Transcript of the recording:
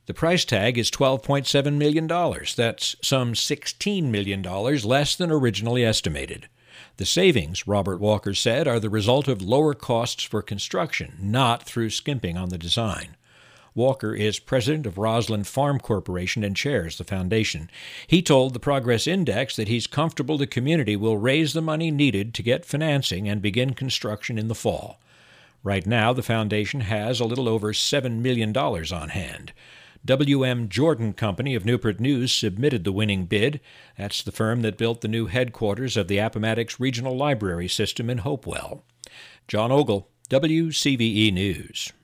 The price tag is $12.7 million. That's some $16 million less than originally estimated. The savings, Robert Walker said, are the result of lower costs for construction, not through skimping on the design. Walker is president of Roslyn Farm Corporation and chairs the foundation. He told the Progress Index that he's comfortable the community will raise the money needed to get financing and begin construction in the fall. Right now, the foundation has a little over $7 million on hand. W.M. Jordan Company of Newport News submitted the winning bid. That's the firm that built the new headquarters of the Appomattox Regional Library System in Hopewell. John Ogle, WCVE News.